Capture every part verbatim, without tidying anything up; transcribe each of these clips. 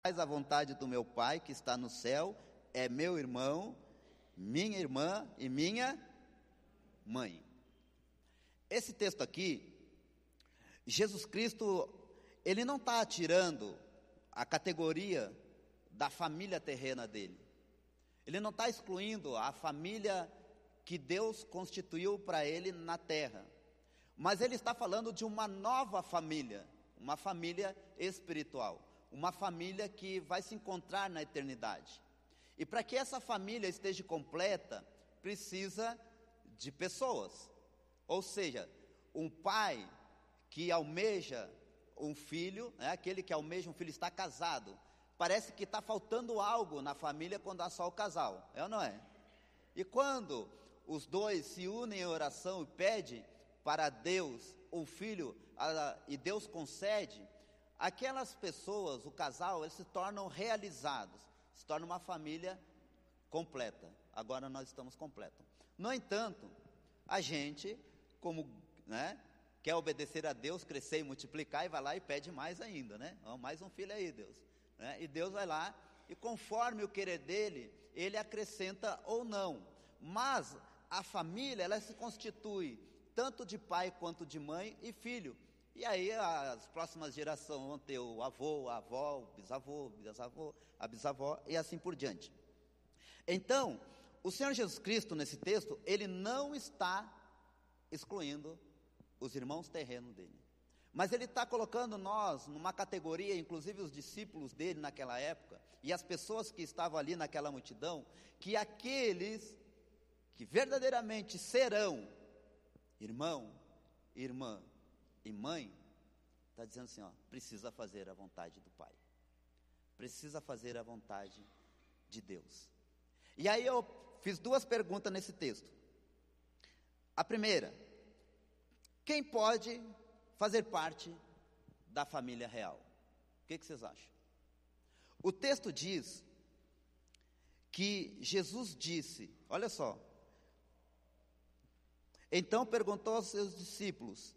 Faz a vontade do meu Pai que está no céu, é meu irmão, minha irmã e minha mãe. Esse texto aqui, Jesus Cristo, ele não está tirando a categoria da família terrena dele. Ele não está excluindo a família que Deus constituiu para ele na terra. Mas ele está falando de uma nova família, uma família espiritual. Uma família que vai se encontrar na eternidade. E para que essa família esteja completa, precisa de pessoas. Ou seja, um pai que almeja um filho, né, aquele que almeja um filho está casado. Parece que está faltando algo na família quando há só o casal, é ou não é? E quando os dois se unem em oração e pedem para Deus o filho, a, e Deus concede, aquelas pessoas, o casal, eles se tornam realizados, se torna uma família completa. Agora nós estamos completos. No entanto, a gente, como, né, quer obedecer a Deus, crescer e multiplicar, e vai lá e pede mais ainda, né? Oh, mais um filho aí, Deus. Né? E Deus vai lá, e conforme o querer dele, ele acrescenta ou não. Mas a família, ela se constitui tanto de pai quanto de mãe e filho. E aí as próximas gerações vão ter o avô, a avó, o bisavô, o bisavô, a bisavó e assim por diante. Então, o Senhor Jesus Cristo nesse texto, ele não está excluindo os irmãos terrenos dele. Mas ele está colocando nós numa categoria, inclusive os discípulos dele naquela época, e as pessoas que estavam ali naquela multidão, que aqueles que verdadeiramente serão irmão, irmã, e mãe, está dizendo assim, ó, precisa fazer a vontade do Pai, precisa fazer a vontade de Deus. E aí eu fiz duas perguntas nesse texto. A primeira, quem pode fazer parte da família real? O que, que vocês acham? O texto diz que Jesus disse, olha só, então perguntou aos seus discípulos,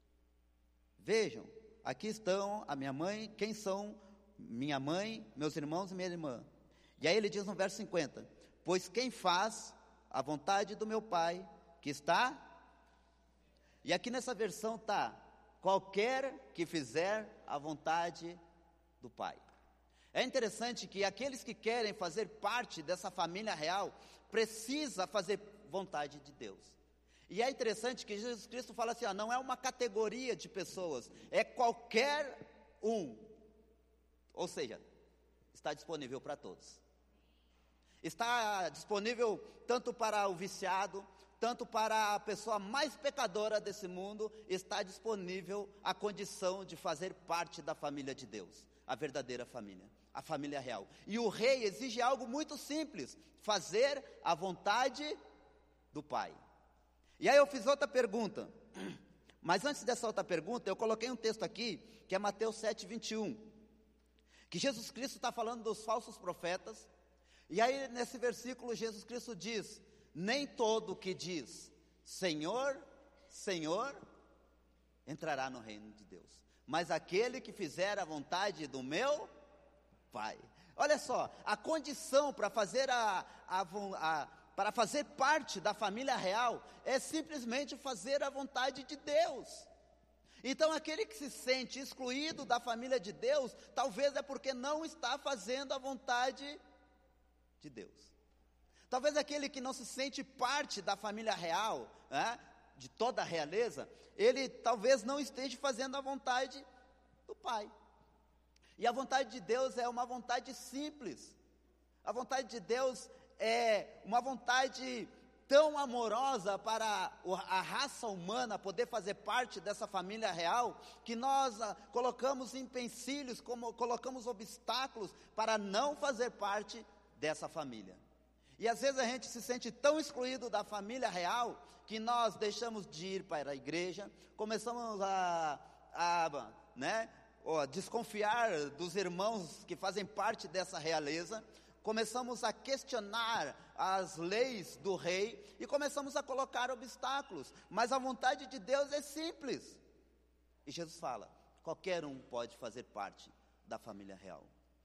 vejam, aqui estão a minha mãe, quem são minha mãe, meus irmãos e minha irmã? E aí ele diz no verso cinquenta, pois quem faz a vontade do meu Pai, que está, e aqui nessa versão está, qualquer que fizer a vontade do Pai. É interessante que aqueles que querem fazer parte dessa família real, precisa fazer vontade de Deus. E é interessante que Jesus Cristo fala assim, ó, não é uma categoria de pessoas, é qualquer um. Ou seja, está disponível para todos. Está disponível tanto para o viciado, tanto para a pessoa mais pecadora desse mundo, está disponível a condição de fazer parte da família de Deus, a verdadeira família, a família real. E o rei exige algo muito simples, fazer a vontade do Pai. E aí eu fiz outra pergunta, mas antes dessa outra pergunta, eu coloquei um texto aqui, que é Mateus sete, vinte e um, que Jesus Cristo está falando dos falsos profetas, e aí nesse versículo Jesus Cristo diz, nem todo que diz, Senhor, Senhor, entrará no reino de Deus, mas aquele que fizer a vontade do meu Pai. Olha só, a condição para fazer a, a, a para fazer parte da família real, é simplesmente fazer a vontade de Deus. Então aquele que se sente excluído da família de Deus, talvez é porque não está fazendo a vontade de Deus. Talvez aquele que não se sente parte da família real, né, de toda a realeza, ele talvez não esteja fazendo a vontade do Pai. E a vontade de Deus é uma vontade simples. A vontade de Deus é uma vontade tão amorosa para a raça humana poder fazer parte dessa família real, que nós ah, colocamos empecilhos, como colocamos obstáculos para não fazer parte dessa família. E às vezes a gente se sente tão excluído da família real, que nós deixamos de ir para a igreja, começamos a, a né, ó, desconfiar dos irmãos que fazem parte dessa realeza, começamos a questionar as leis do rei e começamos a colocar obstáculos, mas a vontade de Deus é simples. E Jesus fala, qualquer um pode fazer parte da família real.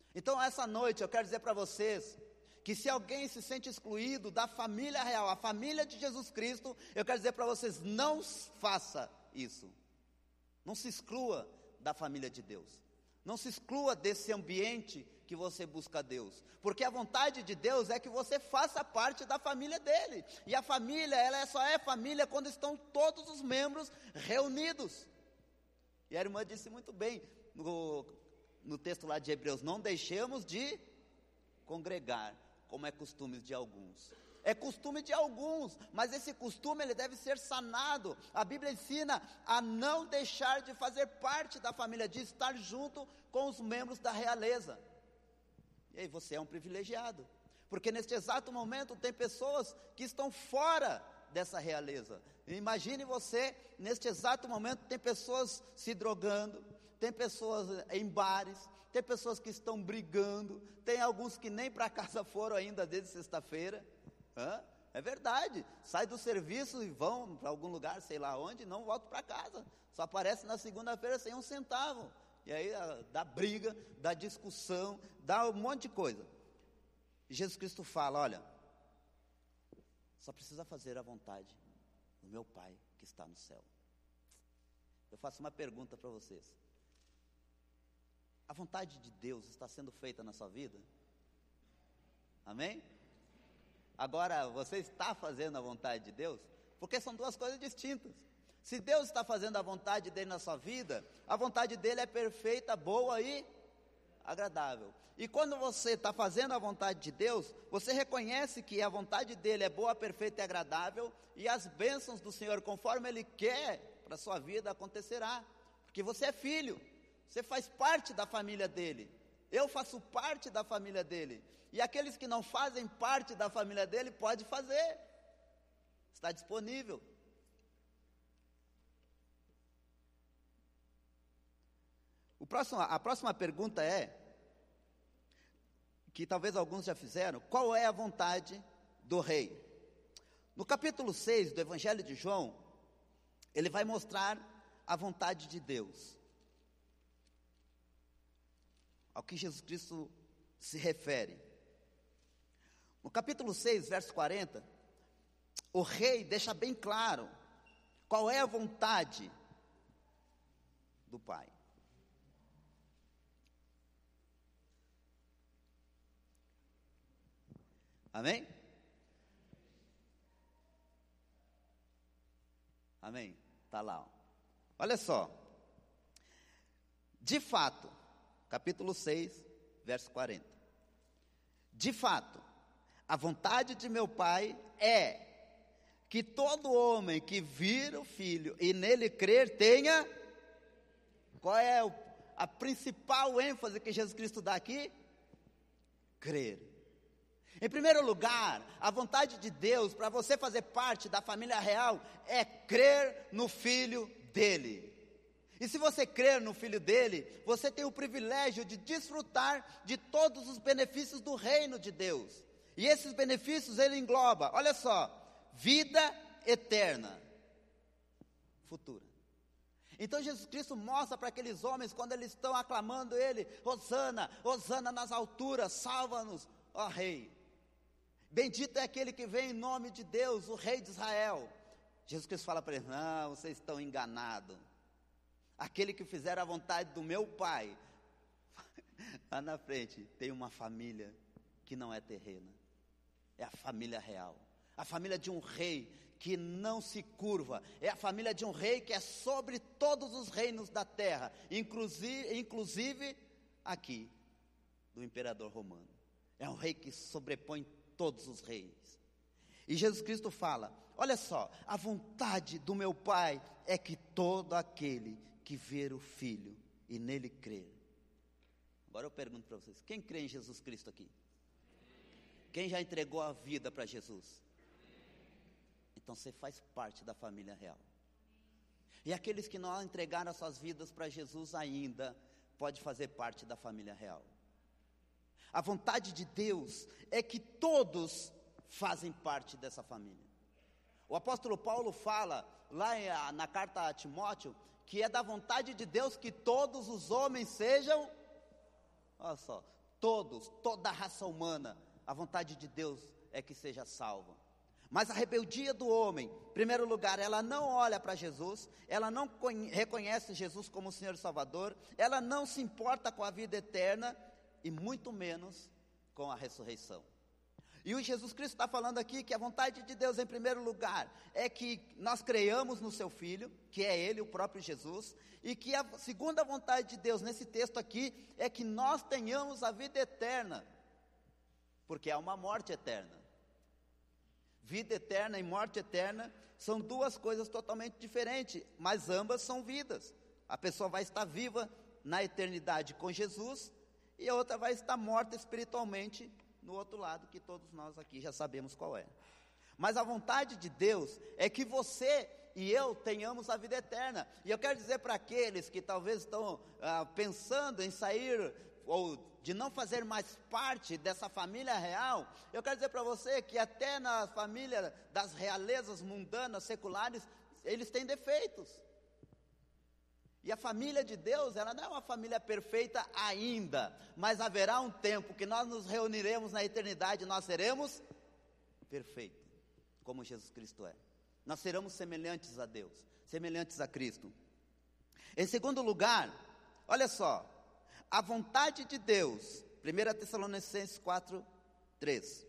Então essa noite eu quero dizer para vocês, que se alguém se sente excluído da família real, a família de Jesus Cristo, eu quero dizer para vocês, não faça isso. Não se exclua da família de Deus. Não se exclua desse ambiente que você busca a Deus. Porque a vontade de Deus é que você faça parte da família dele. E a família, ela só é família quando estão todos os membros reunidos. E a irmã disse muito bem, no, no texto lá de Hebreus, não deixemos de congregar, como é costume de alguns. É costume de alguns, mas esse costume ele deve ser sanado. A Bíblia ensina a não deixar de fazer parte da família, de estar junto com os membros da realeza. E aí você é um privilegiado, porque neste exato momento tem pessoas que estão fora dessa realeza. Imagine você, neste exato momento tem pessoas se drogando, tem pessoas em bares, tem pessoas que estão brigando, tem alguns que nem para casa foram ainda desde sexta-feira. Hã? É verdade, sai do serviço e vão para algum lugar, sei lá onde, não voltam para casa, só aparece na segunda-feira sem um centavo, e aí dá briga, dá discussão, dá um monte de coisa. E Jesus Cristo fala, olha, só precisa fazer a vontade do meu Pai que está no céu. Eu faço uma pergunta para vocês, a vontade de Deus está sendo feita na sua vida? Amém? Agora, você está fazendo a vontade de Deus? Porque são duas coisas distintas. Se Deus está fazendo a vontade dele na sua vida, a vontade dele é perfeita, boa e agradável. E quando você está fazendo a vontade de Deus, você reconhece que a vontade dele é boa, perfeita e agradável, e as bênçãos do Senhor, conforme ele quer para a sua vida, acontecerá. Porque você é filho, você faz parte da família dele. Eu faço parte da família dele. E aqueles que não fazem parte da família dele, pode fazer. Está disponível. O próximo, a próxima pergunta é, que talvez alguns já fizeram, qual é a vontade do rei? No capítulo seis do Evangelho de João, ele vai mostrar a vontade de Deus. Ao que Jesus Cristo se refere. No capítulo seis, verso quarenta, o rei deixa bem claro qual é a vontade do Pai. Amém? Amém? Está lá. Ó. Olha só. De fato, capítulo seis, verso quarenta. De fato, a vontade de meu Pai é que todo homem que vir o Filho e nele crer tenha... Qual é o, a principal ênfase que Jesus Cristo dá aqui? Crer. Em primeiro lugar, a vontade de Deus para você fazer parte da família real é crer no Filho dele. E se você crer no Filho dele, você tem o privilégio de desfrutar de todos os benefícios do reino de Deus. E esses benefícios ele engloba, olha só, vida eterna, futura. Então Jesus Cristo mostra para aqueles homens, quando eles estão aclamando ele, Hosana, Hosana nas alturas, salva-nos, ó Rei. Bendito é aquele que vem em nome de Deus, o Rei de Israel. Jesus Cristo fala para eles, não, vocês estão enganados. Aquele que fizer a vontade do meu Pai, lá na frente tem uma família que não é terrena, é a família real, a família de um rei que não se curva, é a família de um rei que é sobre todos os reinos da terra, inclusive, inclusive aqui, do imperador romano. É um rei que sobrepõe todos os reis. E Jesus Cristo fala, olha só, a vontade do meu Pai é que todo aquele que ver o Filho e nele crer. Agora eu pergunto para vocês, quem crê em Jesus Cristo aqui? Quem já entregou a vida para Jesus? Então você faz parte da família real. E aqueles que não entregaram as suas vidas para Jesus ainda, pode fazer parte da família real. A vontade de Deus é que todos fazem parte dessa família. O apóstolo Paulo fala, lá na carta a Timóteo, que é da vontade de Deus que todos os homens sejam, olha só, todos, toda a raça humana, a vontade de Deus é que seja salva. Mas a rebeldia do homem, em primeiro lugar, ela não olha para Jesus, ela não reconhece Jesus como Senhor e Salvador, ela não se importa com a vida eterna e muito menos com a ressurreição. E o Jesus Cristo está falando aqui que a vontade de Deus, em primeiro lugar, é que nós creiamos no seu Filho, que é Ele, o próprio Jesus, e que a segunda vontade de Deus nesse texto aqui é que nós tenhamos a vida eterna, porque há uma morte eterna. Vida eterna e morte eterna são duas coisas totalmente diferentes, mas ambas são vidas. A pessoa vai estar viva na eternidade com Jesus, e a outra vai estar morta espiritualmente no outro lado, que todos nós aqui já sabemos qual é. Mas a vontade de Deus é que você e eu tenhamos a vida eterna. E eu quero dizer para aqueles que talvez estão ah, pensando em sair ou de não fazer mais parte dessa família real, eu quero dizer para você que até na família das realezas mundanas, seculares, eles têm defeitos. E a família de Deus, ela não é uma família perfeita ainda, mas haverá um tempo que nós nos reuniremos na eternidade e nós seremos perfeitos, como Jesus Cristo é. Nós seremos semelhantes a Deus, semelhantes a Cristo. Em segundo lugar, olha só, a vontade de Deus, primeira Tessalonicenses quatro, três.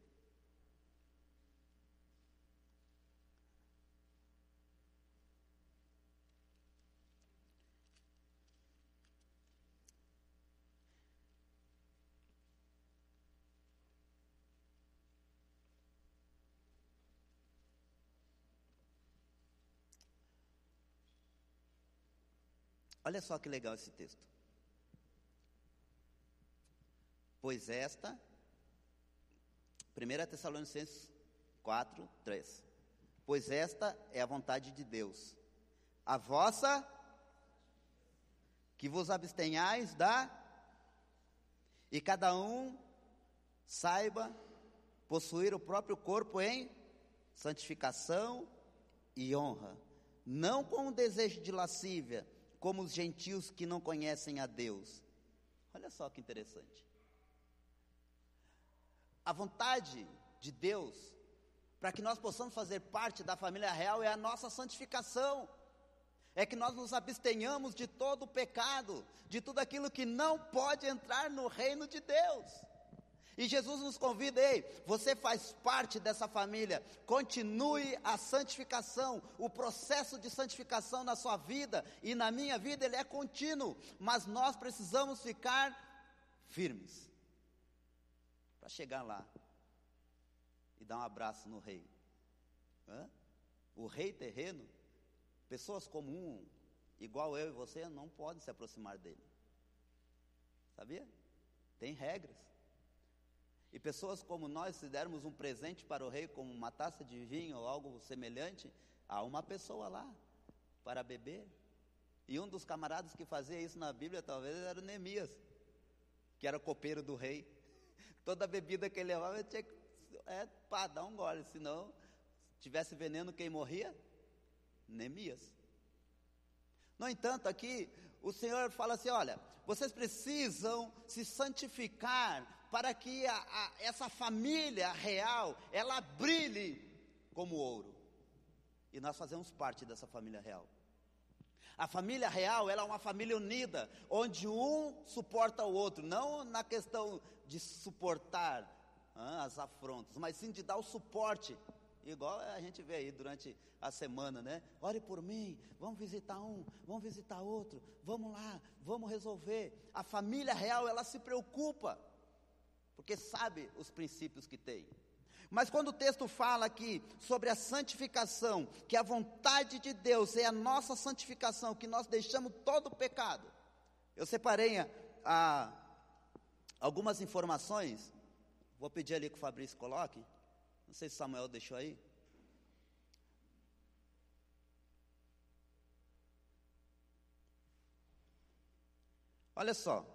Olha só que legal esse texto. Pois esta, primeira Tessalonicenses quatro, três. Pois esta é a vontade de Deus, a vossa, que vos abstenhais da, e cada um saiba possuir o próprio corpo em santificação e honra, não com o desejo de lascívia, como os gentios que não conhecem a Deus. Olha só que interessante. A vontade de Deus, para que nós possamos fazer parte da família real, é a nossa santificação. É que nós nos abstenhamos de todo o pecado, de tudo aquilo que não pode entrar no reino de Deus. E Jesus nos convida, ei, você faz parte dessa família, continue a santificação, o processo de santificação na sua vida e na minha vida, ele é contínuo, mas nós precisamos ficar firmes, para chegar lá e dar um abraço no rei. Hã? O rei terreno, pessoas comuns, igual eu e você, não podem se aproximar dele, sabia? Tem regras. E pessoas como nós, se dermos um presente para o rei, como uma taça de vinho ou algo semelhante, há uma pessoa lá para beber. E um dos camaradas que fazia isso na Bíblia, talvez, era o Neemias, que era copeiro do rei. Toda bebida que ele levava, ele tinha que, é, pá, dar um gole, senão, se tivesse veneno, quem morria? Neemias. No entanto, aqui, o Senhor fala assim, olha, vocês precisam se santificar, para que a, a, essa família real, ela brilhe como ouro. E nós fazemos parte dessa família real. A família real, ela é uma família unida, onde um suporta o outro, não na questão de suportar ah, as afrontas, mas sim de dar o suporte, igual a gente vê aí durante a semana, né? Ore por mim, vamos visitar um, vamos visitar outro, vamos lá, vamos resolver. A família real, ela se preocupa, porque sabe os princípios que tem. Mas quando o texto fala aqui sobre a santificação, que a vontade de Deus é a nossa santificação, que nós deixamos todo o pecado, eu separei a, a, algumas informações, vou pedir ali que o Fabrício coloque, não sei se Samuel deixou aí. Olha só.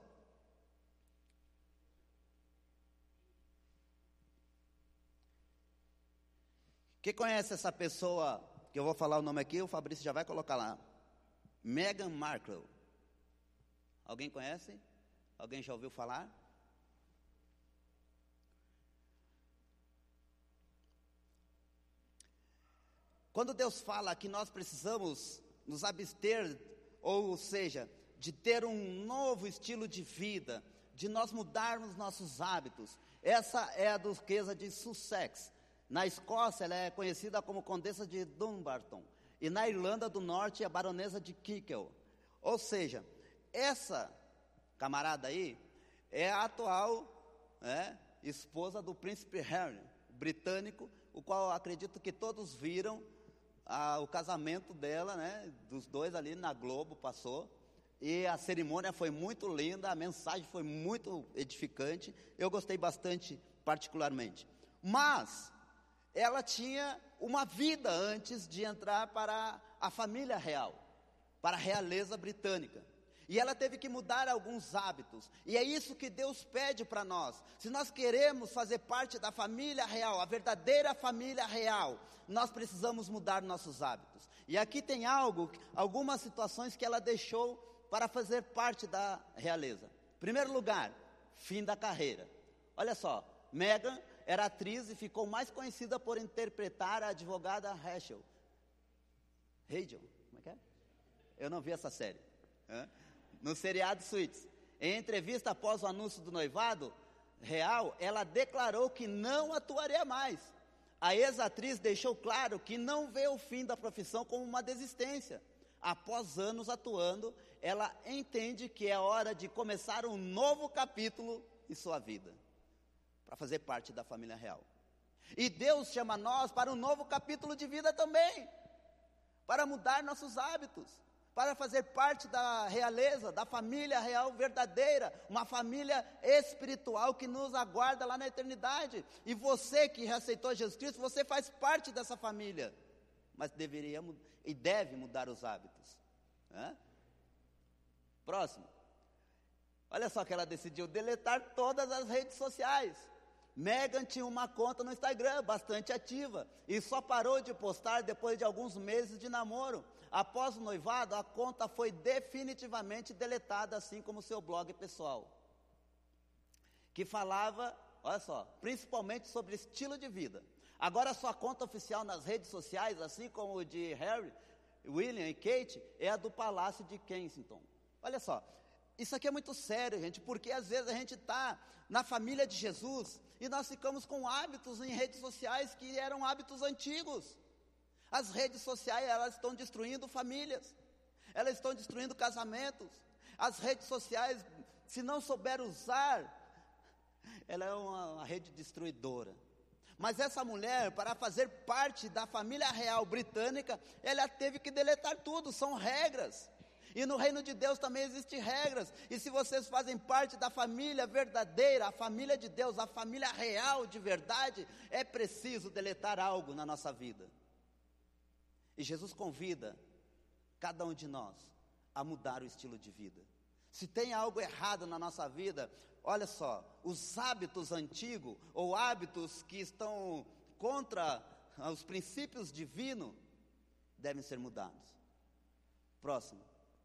Quem conhece essa pessoa, que eu vou falar o nome aqui, o Fabrício já vai colocar lá. Meghan Markle. Alguém conhece? Alguém já ouviu falar? Quando Deus fala que nós precisamos nos abster, ou seja, de ter um novo estilo de vida, de nós mudarmos nossos hábitos, essa é a duquesa de Sussex. Na Escócia, ela é conhecida como Condessa de Dumbarton, e na Irlanda do Norte, a Baronesa de Kikel. Ou seja, essa camarada aí é a atual é, esposa do príncipe Harry, britânico, o qual acredito que todos viram ah, o casamento dela, né, dos dois ali na Globo, passou. E a cerimônia foi muito linda, a mensagem foi muito edificante, eu gostei bastante particularmente. Mas ela tinha uma vida antes de entrar para a família real, para a realeza britânica. E ela teve que mudar alguns hábitos, e é isso que Deus pede para nós. Se nós queremos fazer parte da família real, a verdadeira família real, nós precisamos mudar nossos hábitos. E aqui tem algo, algumas situações que ela deixou para fazer parte da realeza. Primeiro lugar, fim da carreira. Olha só, Meghan era atriz e ficou mais conhecida por interpretar a advogada Rachel. Rachel, como é que é? Eu não vi essa série. Hã? No seriado Suits. Em entrevista após o anúncio do noivado real, ela declarou que não atuaria mais. A ex-atriz deixou claro que não vê o fim da profissão como uma desistência. Após anos atuando, ela entende que é hora de começar um novo capítulo em sua vida, para fazer parte da família real. E Deus chama nós para um novo capítulo de vida também, para mudar nossos hábitos, para fazer parte da realeza, da família real verdadeira, uma família espiritual que nos aguarda lá na eternidade. E você que aceitou Jesus Cristo, você faz parte dessa família, mas deveria e deve mudar os hábitos. Hã? Próximo. Olha só que ela decidiu deletar todas as redes sociais. Meghan tinha uma conta no Instagram bastante ativa e só parou de postar depois de alguns meses de namoro. Após o noivado, a conta foi definitivamente deletada, assim como seu blog pessoal, que falava, olha só, principalmente sobre estilo de vida. Agora sua conta oficial nas redes sociais, assim como o de Harry, William e Kate, é a do Palácio de Kensington. Olha só, isso aqui é muito sério, gente, porque às vezes a gente está na família de Jesus e nós ficamos com hábitos em redes sociais que eram hábitos antigos. As redes sociais, elas estão destruindo famílias, elas estão destruindo casamentos. As redes sociais, se não souber usar, ela é uma, uma rede destruidora. Mas essa mulher, para fazer parte da família real britânica, ela teve que deletar tudo, são regras. E no reino de Deus também existem regras. E se vocês fazem parte da família verdadeira, a família de Deus, a família real de verdade, é preciso deletar algo na nossa vida. E Jesus convida cada um de nós a mudar o estilo de vida. Se tem algo errado na nossa vida, olha só, os hábitos antigos, ou hábitos que estão contra os princípios divinos, devem ser mudados. Próximo.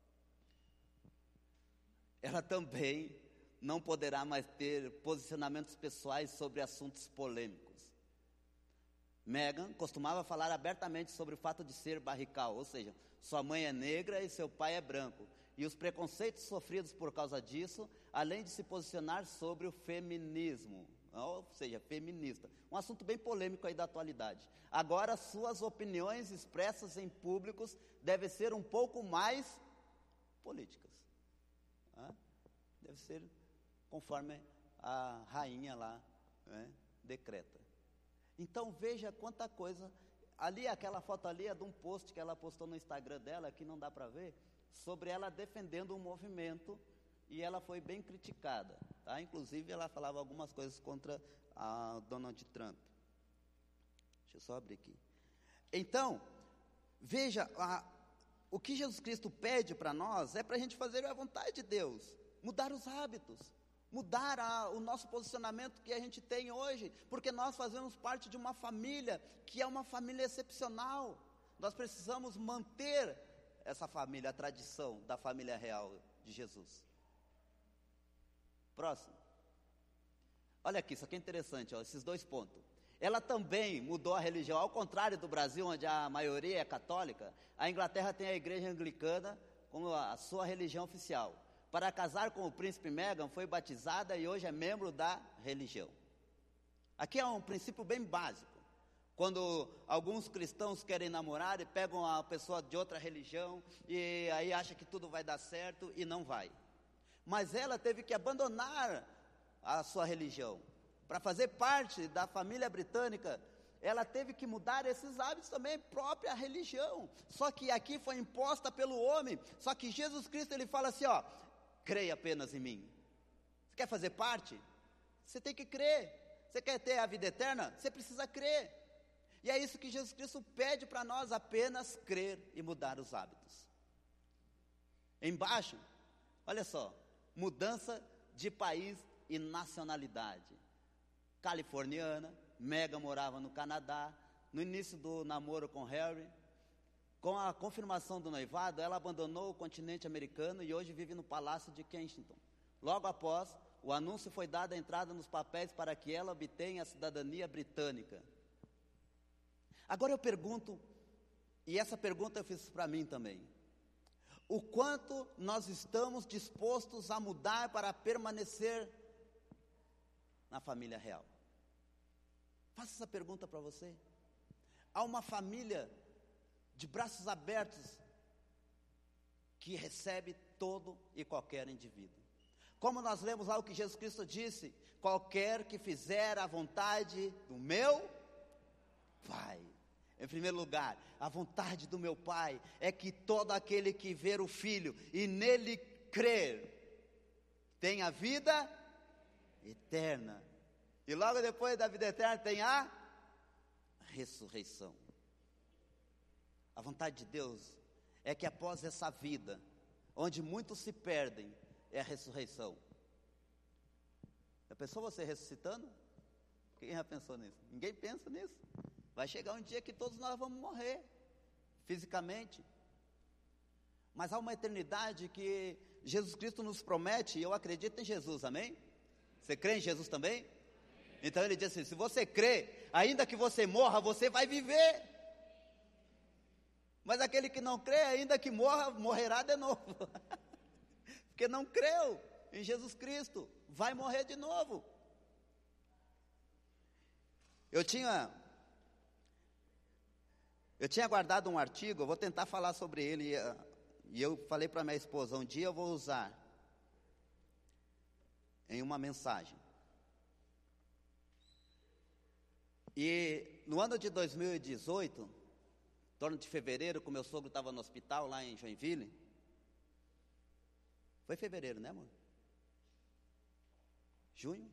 Ela também não poderá mais ter posicionamentos pessoais sobre assuntos polêmicos. Meghan costumava falar abertamente sobre o fato de ser barrical, ou seja, sua mãe é negra e seu pai é branco, e os preconceitos sofridos por causa disso, além de se posicionar sobre o feminismo, ou seja, feminista, um assunto bem polêmico aí da atualidade. Agora, suas opiniões expressas em públicos devem ser um pouco mais políticas. Ah, deve ser conforme a rainha lá, né, decreta. Então veja quanta coisa, ali aquela foto ali é de um post que ela postou no Instagram dela, que não dá para ver, sobre ela defendendo um movimento, e ela foi bem criticada, tá? Inclusive ela falava algumas coisas contra a Donald Trump. Deixa eu só abrir aqui. Então, veja, a, o que Jesus Cristo pede para nós é para a gente fazer a vontade de Deus, mudar os hábitos, mudar a, o nosso posicionamento que a gente tem hoje, porque nós fazemos parte de uma família, que é uma família excepcional. Nós precisamos manter essa família, a tradição da família real de Jesus. Próximo. Olha aqui, isso aqui é interessante, ó, esses dois pontos. ela também mudou a religião, ao contrário do Brasil, onde a maioria é católica. A Inglaterra tem a igreja anglicana como a sua religião oficial. Para casar com o príncipe Meghan, foi batizada e hoje é membro da religião. Aqui é um princípio bem básico. Quando alguns cristãos querem namorar e pegam a pessoa de outra religião e aí acha que tudo vai dar certo e não vai. Mas ela teve que abandonar a sua religião. Para fazer parte da família britânica, ela teve que mudar esses hábitos também, própria religião. Só que aqui foi imposta pelo homem. Só que Jesus Cristo, ele fala assim, ó, creia apenas em mim. Você quer fazer parte? Você tem que crer. Você quer ter a vida eterna? Você precisa crer. E é isso que Jesus Cristo pede para nós, apenas crer e mudar os hábitos. Embaixo, olha só, mudança de país e nacionalidade. Californiana, Meghan morava no Canadá. No início do namoro com Harry, com a confirmação do noivado, ela abandonou o continente americano e hoje vive no Palácio de Kensington. Logo após, o anúncio foi dado a entrada nos papéis para que ela obtenha a cidadania britânica. Agora eu pergunto, e essa pergunta eu fiz para mim também, o quanto nós estamos dispostos a mudar para permanecer na família real? Faço essa pergunta para você. Há uma família de braços abertos que recebe todo e qualquer indivíduo. Como nós lemos lá o que Jesus Cristo disse, qualquer que fizer a vontade do meu Pai. Em primeiro lugar, a vontade do meu Pai é que todo aquele que ver o Filho e nele crer, tenha vida eterna. E logo depois da vida eterna tem a ressurreição. A vontade de Deus é que após essa vida, onde muitos se perdem, é a ressurreição. Já pensou você ressuscitando? Quem já pensou nisso? Ninguém pensa nisso. Vai chegar um dia que todos nós vamos morrer, fisicamente. Mas há uma eternidade que Jesus Cristo nos promete, e eu acredito em Jesus, amém? Você crê em Jesus também? Então ele diz assim, se você crê, ainda que você morra, você vai viver. Mas aquele que não crê, ainda que morra, morrerá de novo. Porque não creu em Jesus Cristo, vai morrer de novo. Eu tinha, eu tinha guardado um artigo, eu vou tentar falar sobre ele, e eu falei para minha esposa, um dia eu vou usar em uma mensagem. E no ano de dois mil e dezoito, em torno de fevereiro, como meu sogro estava no hospital lá em Joinville, foi fevereiro, né, amor? Junho?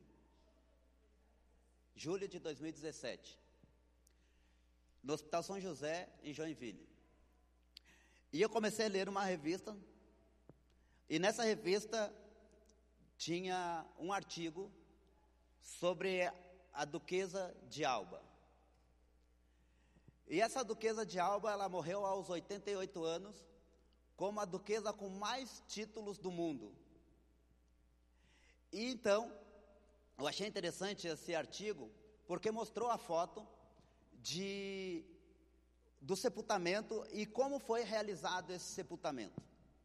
Julho de dois mil e dezessete, no Hospital São José, em Joinville. E eu comecei a ler uma revista, e nessa revista tinha um artigo sobre a duquesa de Alba. E essa duquesa de Alba, ela morreu aos oitenta e oito anos, como a duquesa com mais títulos do mundo. E então, eu achei interessante esse artigo, porque mostrou a foto de, do sepultamento e como foi realizado esse sepultamento.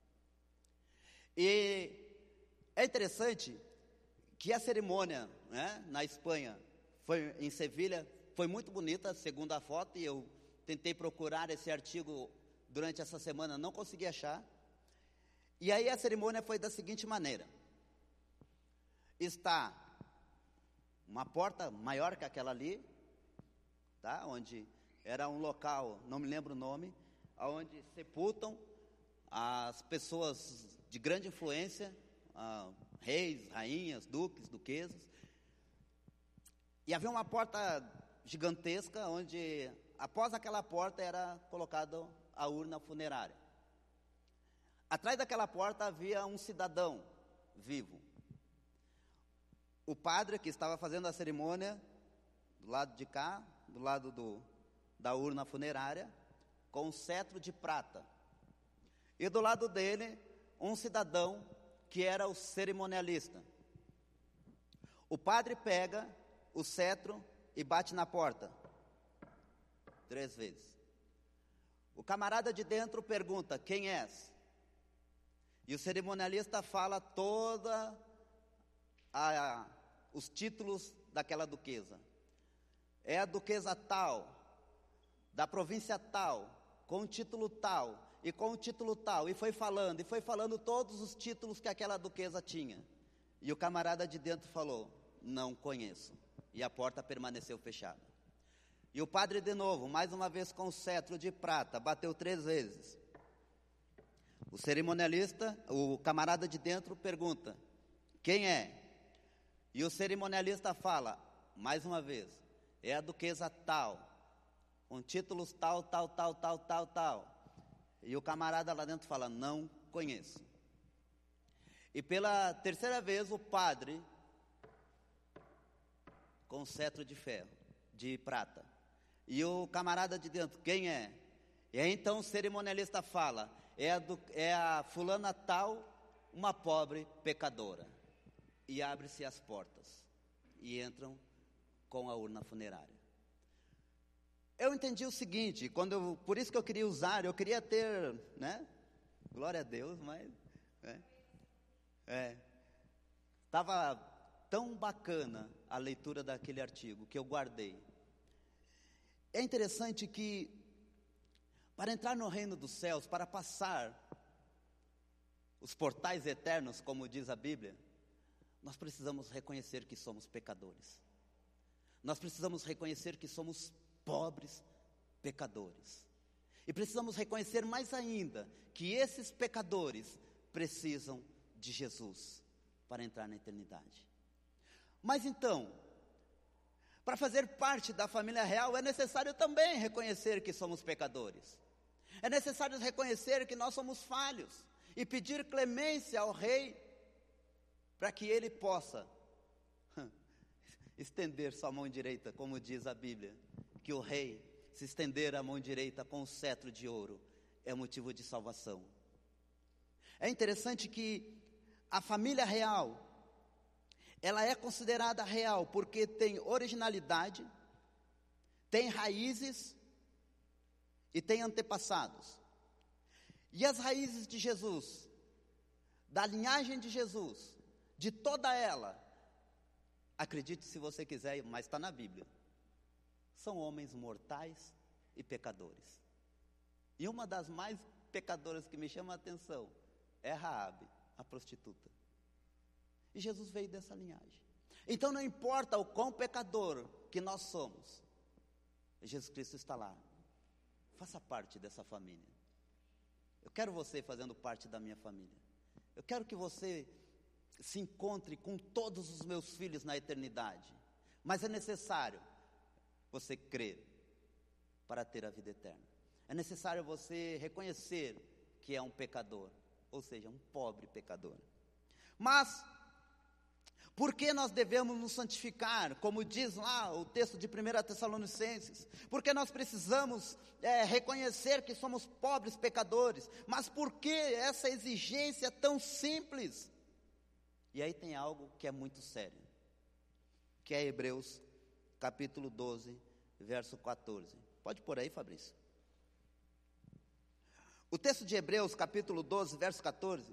E é interessante que a cerimônia, né, na Espanha, foi em Sevilha, foi muito bonita, segundo a foto, e eu tentei procurar esse artigo durante essa semana, não consegui achar. E aí a cerimônia foi da seguinte maneira: está uma porta maior que aquela ali, tá? Onde era um local, não me lembro o nome, onde sepultam as pessoas de grande influência, ah, reis, rainhas, duques, duquesas. E havia uma porta gigantesca, onde após aquela porta era colocada a urna funerária. Atrás daquela porta havia um cidadão vivo. O padre que estava fazendo a cerimônia, do lado de cá, do lado do, da urna funerária, com um cetro de prata. E do lado dele, um cidadão que era o cerimonialista. O padre pega o cetro e bate na porta. Três vezes. O camarada de dentro pergunta: quem és? E o cerimonialista fala toda a, a, os títulos daquela duquesa. É a duquesa tal, da província tal, com o título tal, e com o título tal, e foi falando, e foi falando todos os títulos que aquela duquesa tinha. E o camarada de dentro falou: não conheço. E a porta permaneceu fechada. E o padre de novo, mais uma vez com o cetro de prata, bateu três vezes. O cerimonialista, o camarada de dentro pergunta: quem é? E o cerimonialista fala, mais uma vez: é a duquesa tal, com títulos tal, tal, tal, tal, tal, tal. E o camarada lá dentro fala: não conheço. E pela terceira vez o padre, com o cetro de ferro, de prata. E o camarada de dentro: quem é? E aí então o cerimonialista fala: é a, do, é a fulana tal, uma pobre pecadora. E abre-se as portas. E entram com a urna funerária. Eu entendi o seguinte, quando eu, por isso que eu queria usar, eu queria ter, né? Glória a Deus, mas... É, é, estava tão bacana a leitura daquele artigo, que eu guardei. É interessante que, para entrar no reino dos céus, para passar os portais eternos, como diz a Bíblia, nós precisamos reconhecer que somos pecadores. Nós precisamos reconhecer que somos pobres pecadores. E precisamos reconhecer mais ainda que esses pecadores precisam de Jesus para entrar na eternidade. Mas então, para fazer parte da família real, é necessário também reconhecer que somos pecadores. É necessário reconhecer que nós somos falhos e pedir clemência ao rei para que ele possa estender sua mão direita, como diz a Bíblia, que o rei, se estender a mão direita com o cetro de ouro, é motivo de salvação. É interessante que a família real, ela é considerada real porque tem originalidade, tem raízes e tem antepassados. E as raízes de Jesus, da linhagem de Jesus, de toda ela, acredite se você quiser, mas está na Bíblia, são homens mortais e pecadores. E uma das mais pecadoras que me chama a atenção é Raabe, a prostituta. E Jesus veio dessa linhagem. Então não importa o quão pecador que nós somos, Jesus Cristo está lá. Faça parte dessa família. Eu quero você fazendo parte da minha família. Eu quero que você se encontre com todos os meus filhos na eternidade. Mas é necessário você crer para ter a vida eterna. É necessário você reconhecer que é um pecador, ou seja, um pobre pecador. Mas, por que nós devemos nos santificar? Como diz lá o texto de primeira Tessalonicenses. Porque nós precisamos é, reconhecer que somos pobres pecadores. Mas por que essa exigência tão simples? E aí tem algo que é muito sério, que é Hebreus capítulo doze, verso quatorze. Pode pôr aí, Fabrício. O texto de Hebreus capítulo doze, verso quatorze,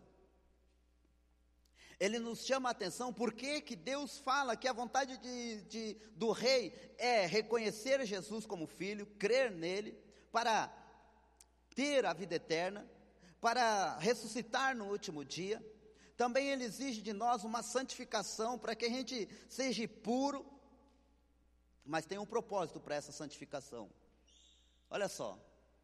ele nos chama a atenção porque que Deus fala que a vontade de, de, do rei é reconhecer Jesus como filho, crer nele, para ter a vida eterna, para ressuscitar no último dia. Também ele exige de nós uma santificação para que a gente seja puro, mas tem um propósito para essa santificação. Olha só,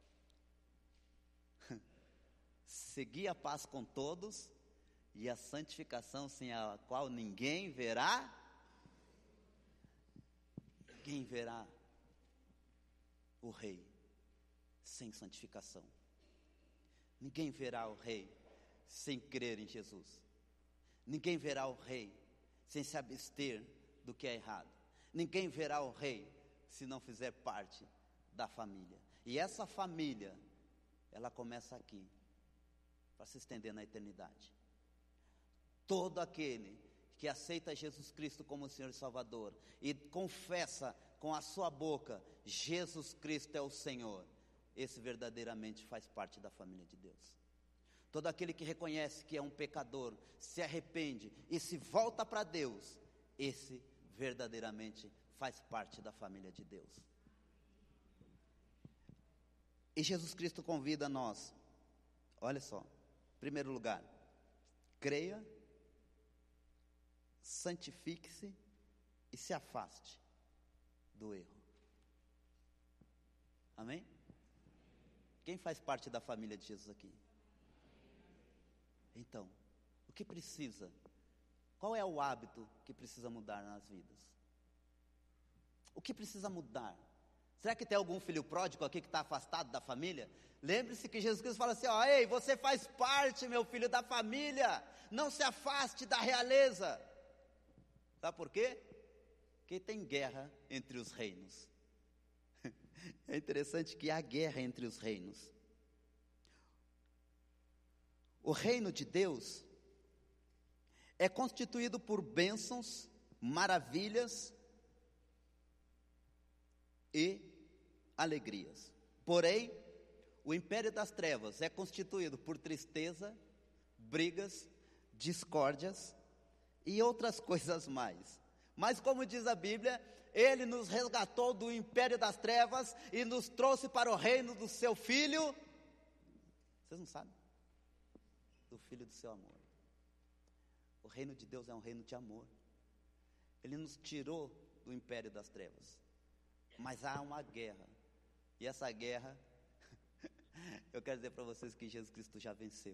seguir a paz com todos e a santificação sem a qual ninguém verá, ninguém verá o rei sem santificação. Ninguém verá o rei sem crer em Jesus. Ninguém verá o rei sem se abster do que é errado. Ninguém verá o rei se não fizer parte da família. E essa família, ela começa aqui, para se estender na eternidade. Todo aquele que aceita Jesus Cristo como Senhor e Salvador e confessa com a sua boca, Jesus Cristo é o Senhor, esse verdadeiramente faz parte da família de Deus. Todo aquele que reconhece que é um pecador, se arrepende e se volta para Deus, esse verdadeiramente faz parte da família de Deus. E Jesus Cristo convida nós, olha só, em primeiro lugar, creia, santifique-se e se afaste do erro. Amém? Quem faz parte da família de Jesus aqui? Então, o que precisa? Qual é o hábito que precisa mudar nas vidas? O que precisa mudar? Será que tem algum filho pródigo aqui que está afastado da família? Lembre-se que Jesus Cristo fala assim, ó, ei, você faz parte, meu filho, da família, não se afaste da realeza. Sabe por quê? Porque tem guerra entre os reinos. É interessante que há guerra entre os reinos. O reino de Deus é constituído por bênçãos, maravilhas e alegrias. Porém, o império das trevas é constituído por tristeza, brigas, discórdias e outras coisas mais. Mas como diz a Bíblia, Ele nos resgatou do império das trevas e nos trouxe para o reino do seu Filho. Vocês não sabem? Do Filho do seu amor. O reino de Deus é um reino de amor. Ele nos tirou do império das trevas. Mas há uma guerra. E essa guerra, eu quero dizer para vocês que Jesus Cristo já venceu.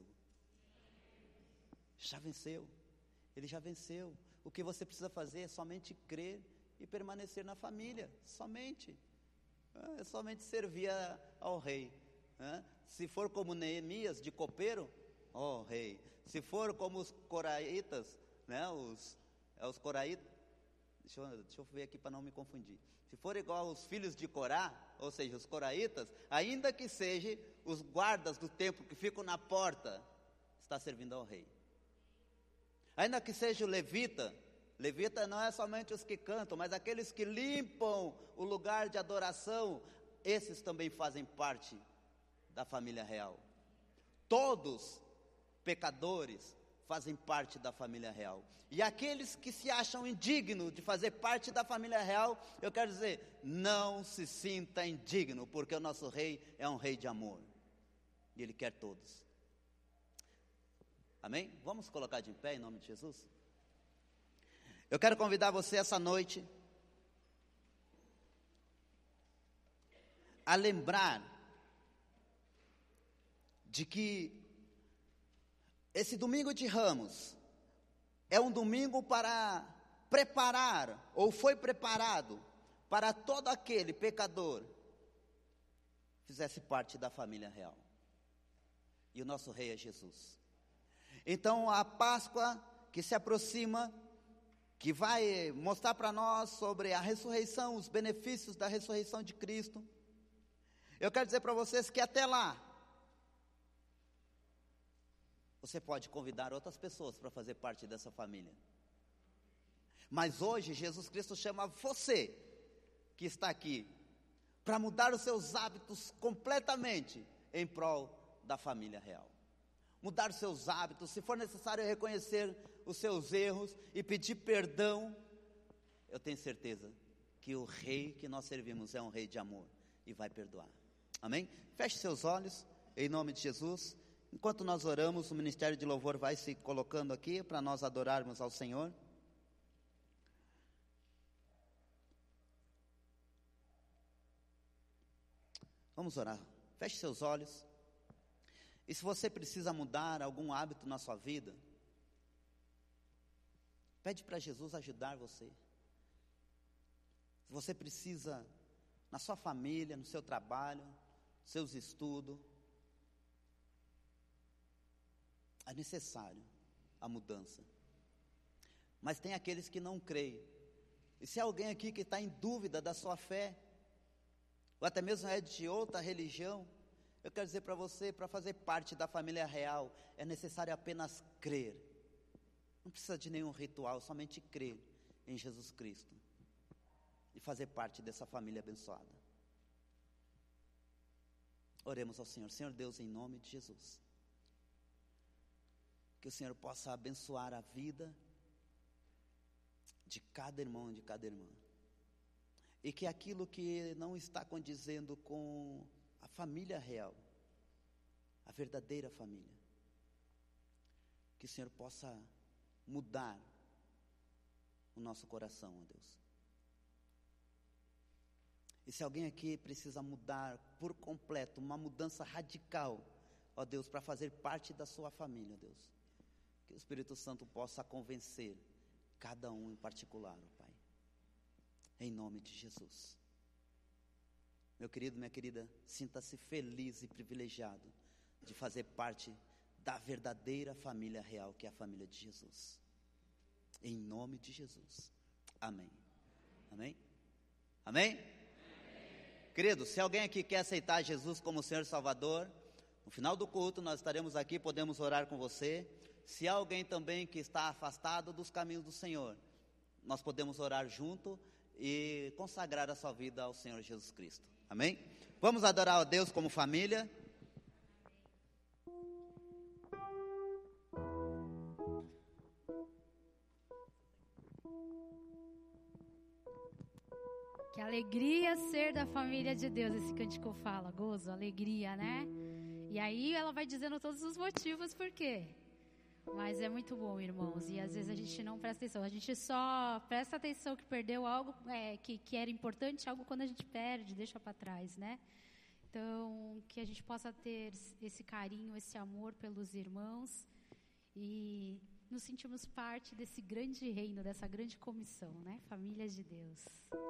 Já venceu. Ele já venceu. O que você precisa fazer é somente crer e permanecer na família. Somente. É somente servir a, ao rei. Se for como Neemias, de copeiro, ó rei. Se for como os coraitas, né, os, é os coraitas, deixa eu, deixa eu ver aqui para não me confundir. Se for igual aos filhos de Corá, ou seja, os coraitas, ainda que seja os guardas do templo que ficam na porta, está servindo ao rei. Ainda que seja o levita, levita não é somente os que cantam, mas aqueles que limpam o lugar de adoração, esses também fazem parte da família real. Todos pecadores fazem parte da família real. E aqueles que se acham indignos de fazer parte da família real, eu quero dizer, não se sinta indigno, porque o nosso rei é um rei de amor. E Ele quer todos. Amém? Vamos colocar de pé em nome de Jesus? Eu quero convidar você essa noite a lembrar de que esse domingo de Ramos é um domingo para preparar, ou foi preparado, para todo aquele pecador que fizesse parte da família real. E o nosso rei é Jesus. Então a Páscoa que se aproxima, que vai mostrar para nós sobre a ressurreição, os benefícios da ressurreição de Cristo. Eu quero dizer para vocês que até lá, você pode convidar outras pessoas para fazer parte dessa família. Mas hoje Jesus Cristo chama você, que está aqui, para mudar os seus hábitos completamente em prol da família real. Mudar os seus hábitos, se for necessário reconhecer os seus erros e pedir perdão, eu tenho certeza que o rei que nós servimos é um rei de amor e vai perdoar. Amém? Feche seus olhos, em nome de Jesus. Enquanto nós oramos, o Ministério de Louvor vai se colocando aqui para nós adorarmos ao Senhor. Vamos orar. Feche seus olhos. E se você precisa mudar algum hábito na sua vida, pede para Jesus ajudar você. Se você precisa, na sua família, no seu trabalho, nos seus estudos, é necessário a mudança. Mas tem aqueles que não creem. E se há alguém aqui que está em dúvida da sua fé, ou até mesmo é de outra religião, eu quero dizer para você, para fazer parte da família real, é necessário apenas crer. Não precisa de nenhum ritual, somente crer em Jesus Cristo e fazer parte dessa família abençoada. Oremos ao Senhor. Senhor Deus, em nome de Jesus, que o Senhor possa abençoar a vida de cada irmão e de cada irmã, e que aquilo que não está condizendo com a família real, a verdadeira família, que o Senhor possa mudar o nosso coração, ó Deus. E se alguém aqui precisa mudar por completo, uma mudança radical, ó Deus, para fazer parte da sua família, Deus, que o Espírito Santo possa convencer cada um em particular, ó Pai, em nome de Jesus. Meu querido, minha querida, sinta-se feliz e privilegiado de fazer parte da verdadeira família real, que é a família de Jesus. Em nome de Jesus. Amém. Amém? Amém? Amém. Querido, se alguém aqui quer aceitar Jesus como Senhor e Salvador, no final do culto nós estaremos aqui, podemos orar com você. Se há alguém também que está afastado dos caminhos do Senhor, nós podemos orar junto e consagrar a sua vida ao Senhor Jesus Cristo. Amém? Vamos adorar a Deus como família. Que alegria ser da família de Deus, esse cântico fala, gozo, alegria, né? E aí ela vai dizendo todos os motivos por quê. Mas é muito bom, irmãos, e às vezes a gente não presta atenção, a gente só presta atenção que perdeu algo é, que, que era importante, algo quando a gente perde, deixa para trás, né? Então, que a gente possa ter esse carinho, esse amor pelos irmãos e nos sentirmos parte desse grande reino, dessa grande comissão, né? Família de Deus.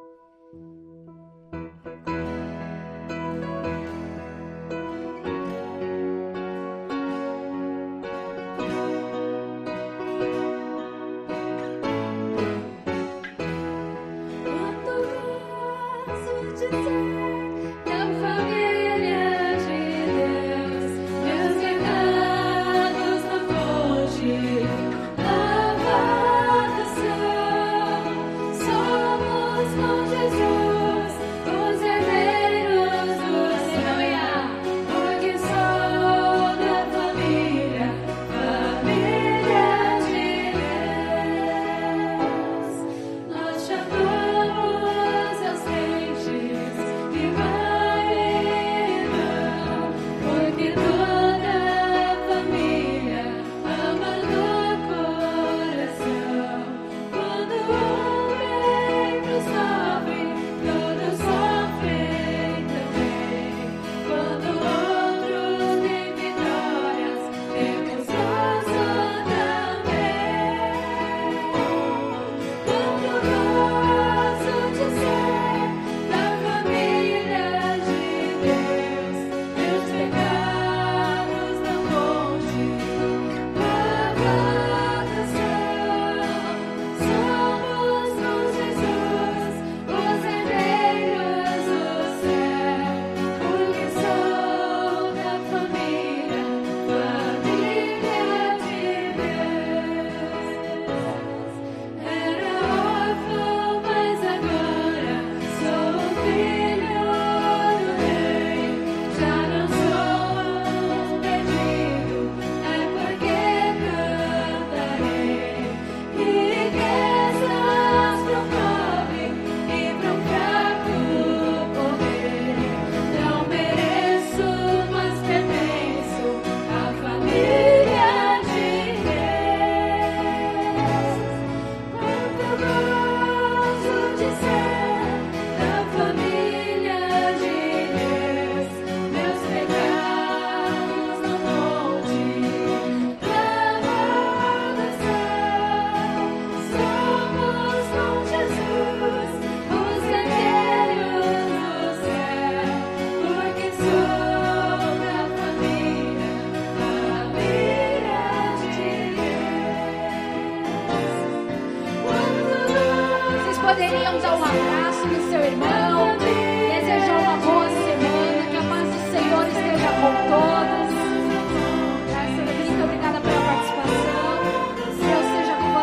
poderiam dar um abraço no seu irmão, desejar uma boa semana, que a paz do Senhor esteja com todos. Muito obrigada pela participação. Deus seja com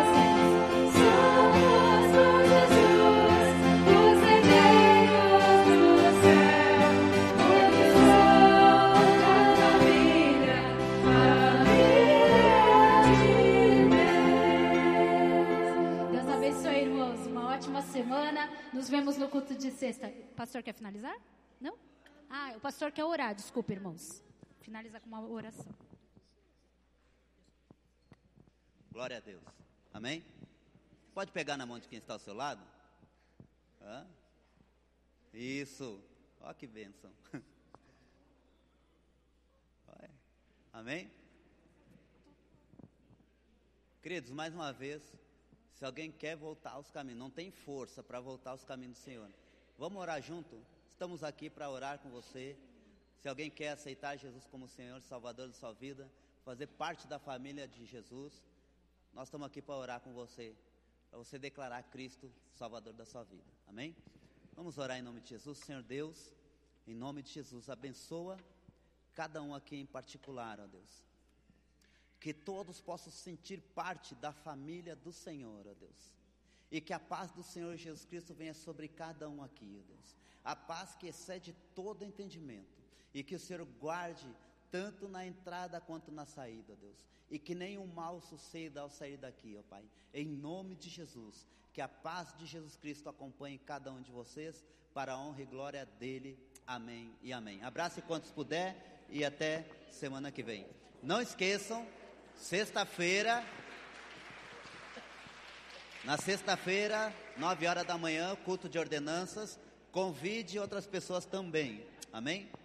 semana. Nos vemos no culto de sexta. O pastor quer finalizar? Não? Ah, o pastor quer orar. Desculpa, irmãos. Finalizar com uma oração. Glória a Deus. Amém? Pode pegar na mão de quem está ao seu lado? Hã? Isso. Ó que bênção. Amém? Queridos, mais uma vez, se alguém quer voltar aos caminhos, não tem força para voltar aos caminhos do Senhor, vamos orar junto? Estamos aqui para orar com você. Se alguém quer aceitar Jesus como Senhor e Salvador da sua vida, fazer parte da família de Jesus, nós estamos aqui para orar com você, para você declarar Cristo Salvador da sua vida. Amém? Vamos orar em nome de Jesus. Senhor Deus, em nome de Jesus, abençoa cada um aqui em particular, ó Deus. Que todos possam sentir parte da família do Senhor, ó Deus. E que a paz do Senhor Jesus Cristo venha sobre cada um aqui, ó Deus. A paz que excede todo entendimento. E que o Senhor guarde tanto na entrada quanto na saída, ó Deus. E que nenhum mal suceda ao sair daqui, ó Pai. Em nome de Jesus. Que a paz de Jesus Cristo acompanhe cada um de vocês, para a honra e glória dele. Amém e amém. Abrace quantos puder e até semana que vem. Não esqueçam, sexta-feira, na sexta-feira, nove horas da manhã, culto de ordenanças. Convide outras pessoas também. Amém?